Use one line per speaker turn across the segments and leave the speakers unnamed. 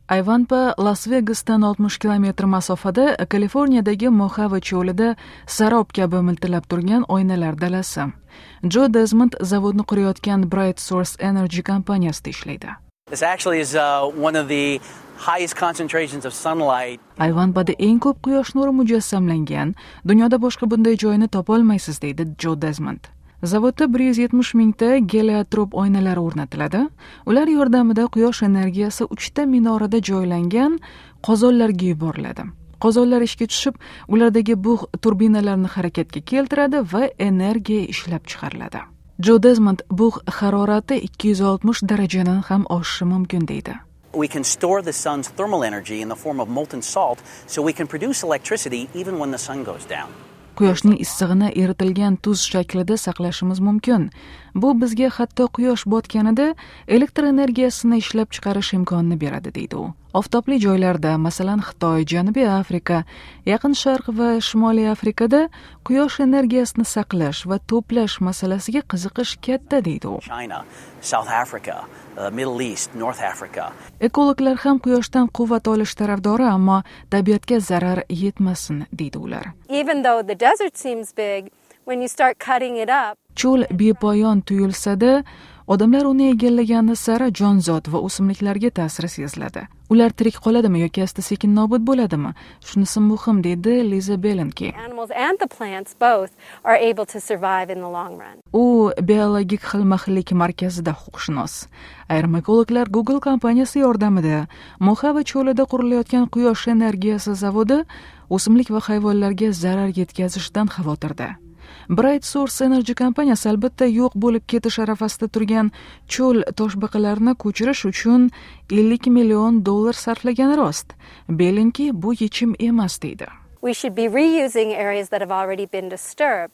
Ayvanpa Las Vegasdan 60 kilometr masofada Kaliforniyadagi Mojave cho'lida sarob kabi miltillab turgan oynalar dalasi. Joe Desmond zavodni qurayotgan Bright Source Energy kompaniyasida ishlaydi.
This actually is one of the highest concentrations of sunlight.
Ayvanpada eng ko'p quyosh nuri mujassamlangan. Dunyoda boshqa bunday joyni topolmaysiz, deydi Joe Desmond. Zavodda 170 mingta geliotrop oynalar o'rnatiladi. Ular yordamida quyosh energiyasi 3 ta minorada joylangan qozonlarga yuboriladi. Qozonlar ishga tushib, ulardagi bug' turbinalarni harakatga keltiradi va energiya ishlab chiqariladi. Joe Desmond bug' harorati 260 darajadan ham oshishi mumkin deydi.
We can store the sun's thermal energy in the form of molten salt, so we can produce electricity even when the sun goes down.
Quyoshning issig'ini eritilgan tuz shaklida saqlashimiz mumkin. Bu bizga hatto quyosh botganida elektr energiyasini ishlab chiqarish imkonini beradi, deydi u. Oftobli joylarda, masalan, Xitoy, Janubiy Afrika, Yaqin Sharq va Shimoliy Afrikada quyosh energiyasini saqlash va to'plash masalasiga qiziqish katta, deydi u.
China, South Africa, Middle East, North Africa.
Ekologlar ham quyoshdan quvvat olish tarafdori, ammo tabiatga zarar yetmasin, deydi ular.
Even though the desert seems big, when you start cutting it up,
Cho'l bepoyon tuyulsa-da, odamlar uni egallagani sari jonzot va o'simliklarga ta'siri seziladi. Ular tirik qoladimi yoki asta-sekin nobud bo'ladimi? Shunisi muhim, deydi Liza Belenki.
animals and the plants both are able to survive in the long run.
U biologik xilma-xillik markazida huquqshunos. Ayrim ekologlar Google kompaniyasi yordamida Mojave cho'lida qurilayotgan quyosh energiyasi zavodi o'simlik va hayvonlarga zarar yetkazishdan xavotirda. Bright Source Energy kompaniyasi albatta yo'q bo'lib ketish arafasida turgan cho'l toshbaqalarini ko'chirish uchun $50 million sarflagani rost. Belenki bu yechim emas, deydi.
We should be reusing areas that have already been disturbed.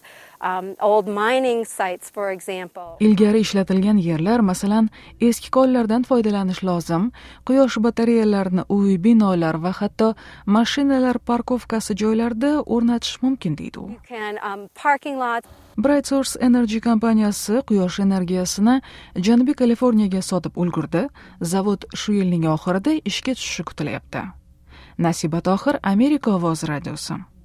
Old mining sites, for example.
Ilgari ishlatilgan yerlar, masalan, eski konlardan foydalanish lozim. Quyosh batareyalarini uy, binolar va hatto mashinalar parkovkasi joylarida o'rnatish mumkin, deydi u.
You can parking lots.
Bright Source Energy kompaniyasi quyosh energiyasini Janubiy Kaliforniyaga sotib ulgurdi. Zavod shu yilning oxirida ishga tushishi kutilyapti. Nasiba Tohir, Amerika ovozi radiosi.